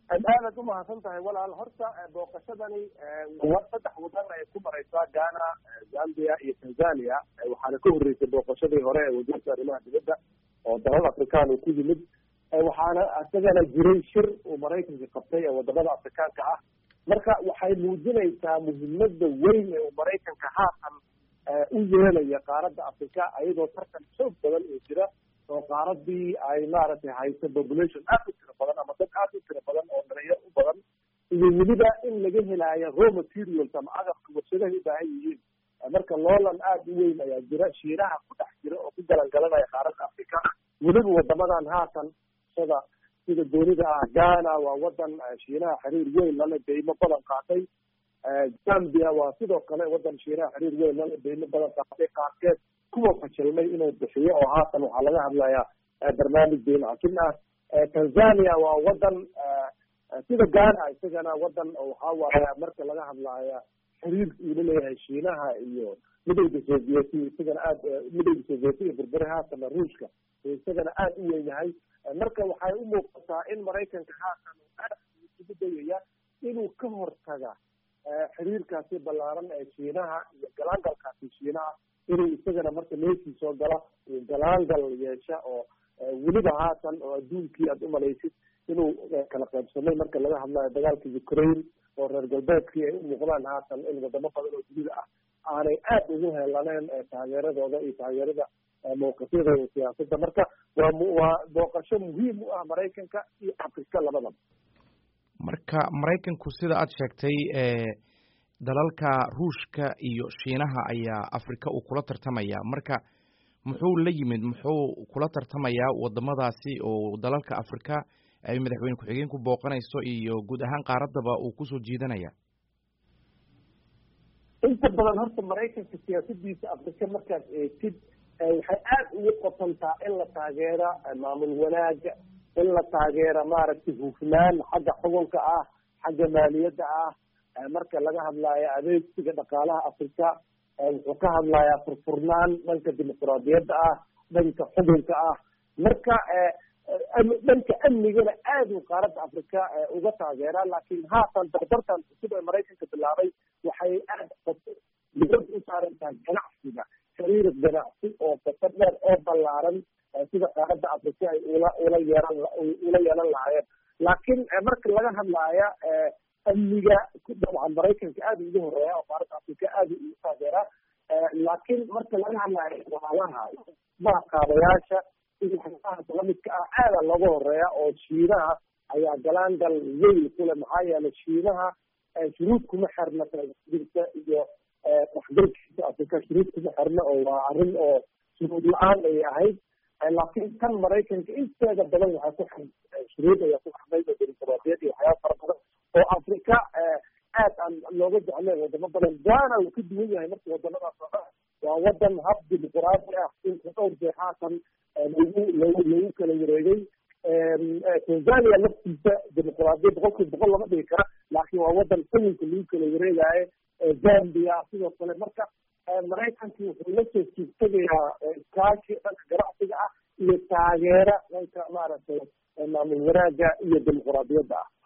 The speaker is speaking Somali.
aad u mahadsan tahay walaal. horta booqashadani saddex wadan ay ku maraysaa Ghana, Zambia iyo Tanzania. waxaana ka horreysay booqashadii hore ee wasiirka arrimaha dibadda oo dalal Afrikaan uu ku yimid. waxaana isagana jiray shir uu Maraykanka qabtay ee wadamada Afrikaanka ah. marka waxay muujinaysaa muhiimada weyn ee uu Maraykanka haatan u yeelaya qaaradda Afrika, ayadoo tartan xoog badan oo jira oo qaaradii ay maaragtay hayso population aad u tiro badan ama dad aad u tiro badan oo dhalinyaro u badan, iyo weliba in laga helaayo raw materials ama agabka warshadaha u baahan yihiin. marka loolan aad u weyn ayaa jira, shiinaha ku dhex jira oo ku galangalanaya qaaradda Afrika. weliba wadamadan haatan sida doonida ah, Ghana waa wadan shiinaha xiriir weyn lala deymo badan qaatay. Zambia waa sidoo kale wadan shiinaha xiriir weyn lala deymo badan qaatay, qaarkeed kuwa fashilmay inuu bixiyo oo haatan waxaa laga hadlayaa barnaamij deyn cafin ah. Tanzania waa wadan sida Ghana isagana wadan waxaa waaya marka laga hadlaya xiriir uu leeyahay shiinaha iyo midowda Sovieti, isagana aad midowda Sovieti iyo burburi haatan Ruushka isagana aad u weyn yahay. marka waxay u muuqataa in Maraykanka haatan uu aad ugu dayaya inuu ka hortaga xiriirkaasi ballaaran ee shiinaha iyo galaangalkaasi shiinaha, inuu isagana marka meeshii soo gala uu galaangal yeesha oo weliba haatan oo adduunkii aad u malaysid inuu kala qaybsamay marka laga hadlayo dagaalka Ukraine oo reer galbeedkii ay u muuqdaan haatan in wadamo badan oo dunida ah aanay aad ugu helaneen taageeradooda iyo taageerada mowqifyada iyo siyaasadda. marka waa booqasho muhiim u ah Maraykanka iyo Afrika labadaba. marka Maraykanku sida aad sheegtay dalalka Ruushka iyo Shiinaha ayaa Afrika uu kula tartamaya. marka muxuu la yimid, muxuu kula tartamayaa wadamadaasi oo dalalka Afrika ay madaxweyne ku-xigeen ku booqanayso iyo guud ahaan qaaraddaba uu kusoo jiidanaya? inta badan horta Maraykanka siyaasadiisa Afrika markaad eegtid waxay aad ugu qotontaa in la taageero maamul wanaaga, in la taageero maaragtay hufnaan xagga xukunka ah, xagga maaliyadda ah. marka laga hadlayo adeegsiga dhaqaalaha Afrika wuxuu ka hadlayaa furfurnaan dhanka dimuqraadiyadda ah, dhanka xukunka ah. marka dhanka amnigana aad uu qaaradda Afrika uga taageeraa. laakiin haatan dardartan cusub ee Maraykanka bilaabay waxay aad dibad u saarantahay ganacsiga, xiriir ganacsi oo qoto dheer oo ballaaran sida qaaradda Afrika ay ula yeelan lahaayeen. laakiin marka laga hadlaya amniga dabcan Maraykanka aad ugu horeeya oo qaaradda Afrika aad u taageeraa. laakiin marka laga hadlayo walaalaha qaadayaasha iyo waxyaabaha lamidka ah aada looga horeeya oo shiinaha ayaa galaangal weyn ku leh. maxaa yeelay shiinaha shuruud kuma xirna jirta iyo waxgalkiisa Afrika shuruud kuma xirna, oo waa arrin oo shuruud la-aan ay ahayd. laakiin kan Maraykanka inteeda badan waxaa ku xirnay shuruud ayaa ku xirnay oo dimuqraadiyad iyo waxyaaba fara badan oo Afrika aad aan looga jecleen wadamo badan. Ghana uu ka duwan yahay marka wadamadaas oo dhan, waa wadan hab dimuqraadi ah inta dhowr jeer haatan lagu kala wareegay. Tanzania laftiisa dimuqraadiyad boqolkiiba boqol lama dhigi kara, laakiin waa wadan xukunka lagu kala wareegayo. Zambia sidoo kale. marka Maraykanku wuxuu la soo jeestagayaa iskaashi dhanka ganacsiga ah iyo taageera dhanka maaragtay maamul wanaaga iyo dimuqraadiyadda ah.